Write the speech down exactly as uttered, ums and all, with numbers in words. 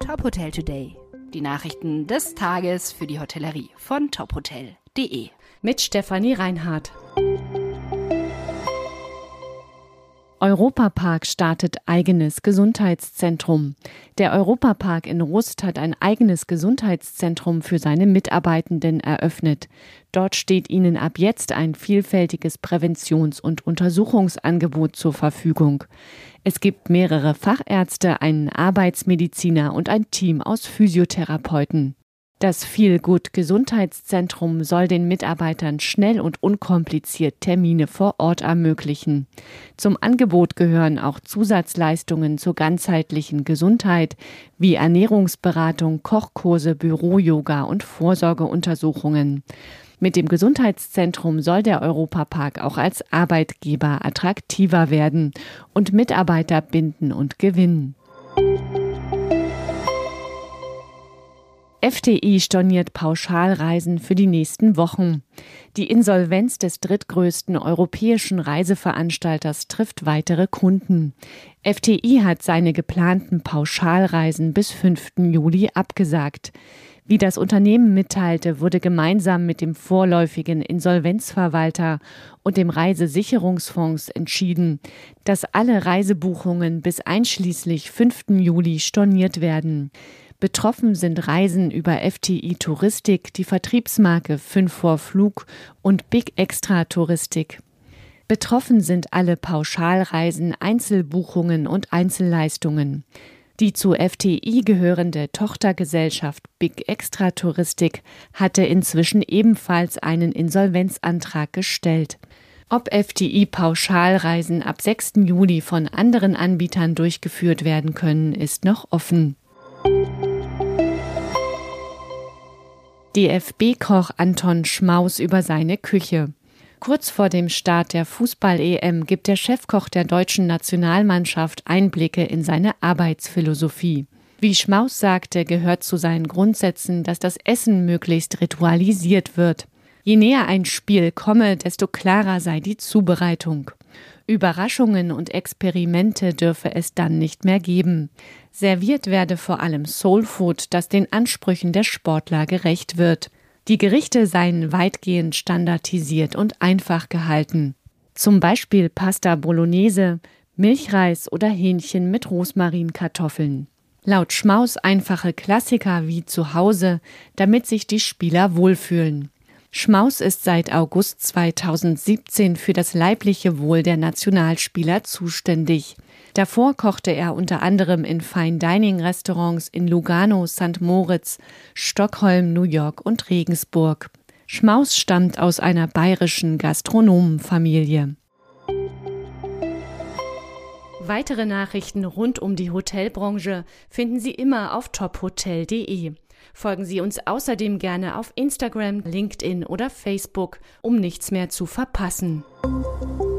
Top Hotel Today. Die Nachrichten des Tages für die Hotellerie von top hotel punkt de. Mit Stefanie Reinhardt. Europapark startet eigenes Gesundheitszentrum. Der Europapark in Rust hat ein eigenes Gesundheitszentrum für seine Mitarbeitenden eröffnet. Dort steht ihnen ab jetzt ein vielfältiges Präventions- und Untersuchungsangebot zur Verfügung. Es gibt mehrere Fachärzte, einen Arbeitsmediziner und ein Team aus Physiotherapeuten. Das Feel-Good-Gesundheitszentrum soll den Mitarbeitern schnell und unkompliziert Termine vor Ort ermöglichen. Zum Angebot gehören auch Zusatzleistungen zur ganzheitlichen Gesundheit wie Ernährungsberatung, Kochkurse, Büro-Yoga und Vorsorgeuntersuchungen. Mit dem Gesundheitszentrum soll der Europapark auch als Arbeitgeber attraktiver werden und Mitarbeiter binden und gewinnen. F T I storniert Pauschalreisen für die nächsten Wochen. Die Insolvenz des drittgrößten europäischen Reiseveranstalters trifft weitere Kunden. F T I hat seine geplanten Pauschalreisen bis fünften Juli abgesagt. Wie das Unternehmen mitteilte, wurde gemeinsam mit dem vorläufigen Insolvenzverwalter und dem Reisesicherungsfonds entschieden, dass alle Reisebuchungen bis einschließlich fünften Juli storniert werden. Betroffen sind Reisen über F T I Touristik, die Vertriebsmarke fünf vor Flug und Big Extra Touristik. Betroffen sind alle Pauschalreisen, Einzelbuchungen und Einzelleistungen. Die zu F T I gehörende Tochtergesellschaft Big Extra Touristik hatte inzwischen ebenfalls einen Insolvenzantrag gestellt. Ob F T I-Pauschalreisen ab sechsten Juli von anderen Anbietern durchgeführt werden können, ist noch offen. D F B-Koch Anton Schmaus über seine Küche. Kurz vor dem Start der Fußball-E M gibt der Chefkoch der deutschen Nationalmannschaft Einblicke in seine Arbeitsphilosophie. Wie Schmaus sagte, gehört zu seinen Grundsätzen, dass das Essen möglichst ritualisiert wird. Je näher ein Spiel komme, desto klarer sei die Zubereitung. Überraschungen und Experimente dürfe es dann nicht mehr geben. Serviert werde vor allem Soulfood, das den Ansprüchen der Sportler gerecht wird. Die Gerichte seien weitgehend standardisiert und einfach gehalten. Zum Beispiel Pasta Bolognese, Milchreis oder Hähnchen mit Rosmarinkartoffeln. Laut Schmaus einfache Klassiker wie zu Hause, damit sich die Spieler wohlfühlen. Schmaus ist seit August zweitausendsiebzehn für das leibliche Wohl der Nationalspieler zuständig. Davor kochte er unter anderem in Fine-Dining-Restaurants in Lugano, Sankt Moritz, Stockholm, New York und Regensburg. Schmaus stammt aus einer bayerischen Gastronomenfamilie. Weitere Nachrichten rund um die Hotelbranche finden Sie immer auf top hotel punkt de. Folgen Sie uns außerdem gerne auf Instagram, LinkedIn oder Facebook, um nichts mehr zu verpassen.